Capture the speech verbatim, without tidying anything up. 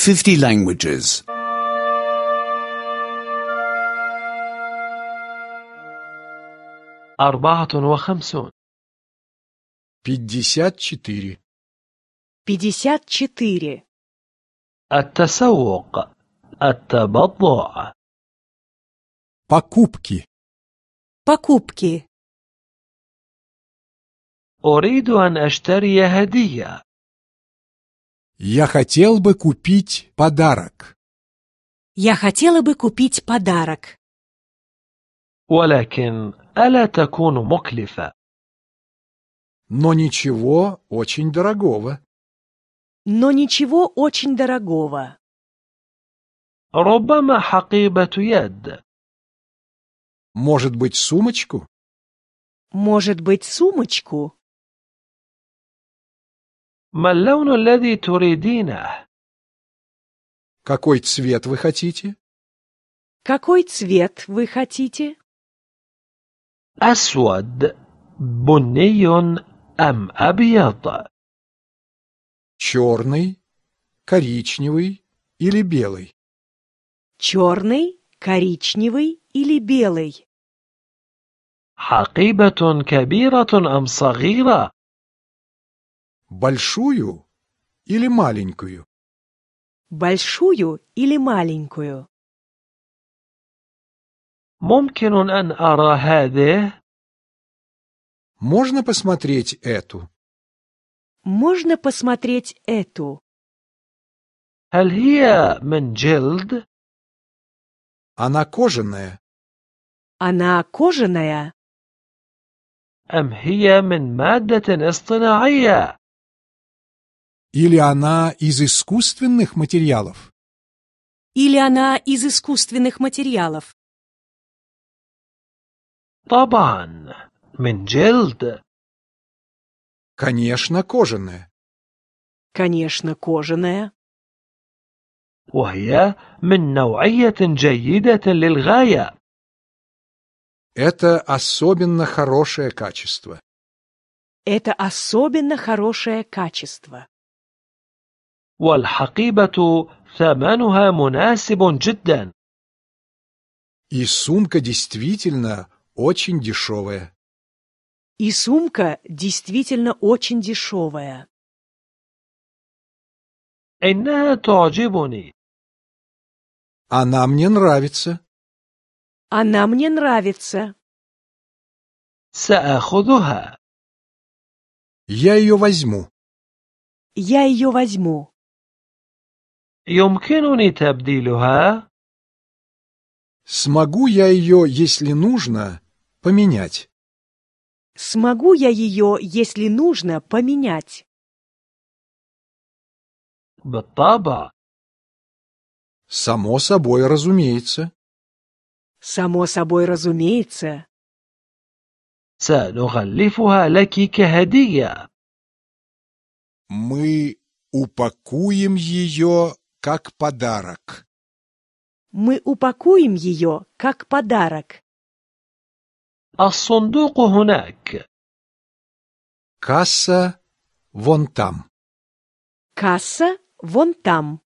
fifty languages. أربعة وخمسون. пятьдесят четыре. пятьдесят четыре. التسوق، التبضع. Покупки. Покупки. أريد أن أشتري هدية. Я хотел бы купить подарок. Я хотела бы купить подарок. ولكن ألا تكون مكلفة؟ Но ничего очень дорогого. Но ничего очень дорогого. ربما حقيبة يد. Может быть, сумочку? Может быть, сумочку? ما اللون الذي تريدينه؟ Какой цвет вы хотите? Какой цвет вы хотите? أسود، بني أم أبيض؟ Черный, коричневый или белый? Черный, коричневый или белый? حقيبة كبيرة أم صغيرة؟ Большую или маленькую? Большую или маленькую? ممكن أن أرى هذه؟ Можно посмотреть эту? Можно посмотреть эту? هل هي من جلد؟ Она кожаная. Она кожаная? أم هي من مادة اصطناعية؟ Или она из искусственных материалов? Или она из искусственных материалов? طبعا من جلد. Конечно, кожаная. Конечно, кожаная. وهي من نوعية جيدة للغاية. Это особенно хорошее качество. Это особенно хорошее качество. والحقيبة ثمنها مناسب جدا. И сумка действительно очень дешевая. И сумка действительно очень дешевая. إنها تعجبني. Она мне нравится. Она мне нравится. سأخذها. Я ее возьму. Я ее возьму. يمكنني تبديلها؟ Смогу я ее, если нужно, поменять. Смогу я ее, если нужно, поменять? بالطبع. Само собой разумеется. Само собой разумеется. سنغلفها لك كهدية. Мы упакуем ее как подарок. Мы упакуем ее как подарок. الصندوق هناك. Касса вон там. Касса вон там.